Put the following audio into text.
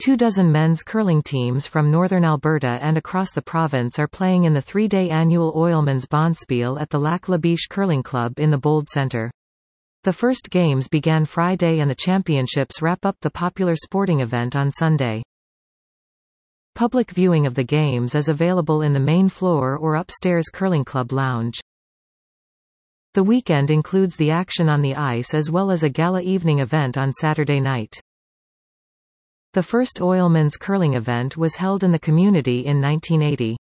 24 men's curling teams from northern Alberta and across the province are playing in the three-day annual Oilmans Bonspiel at the Lac La Biche Curling Club in the Bold Centre. The first games began Friday and the championships wrap up the popular sporting event on Sunday. Public viewing of the games is available in the main floor or upstairs Curling Club lounge. The weekend includes the action on the ice as well as a gala evening event on Saturday night. The first Oilmans curling event was held in the community in 1980.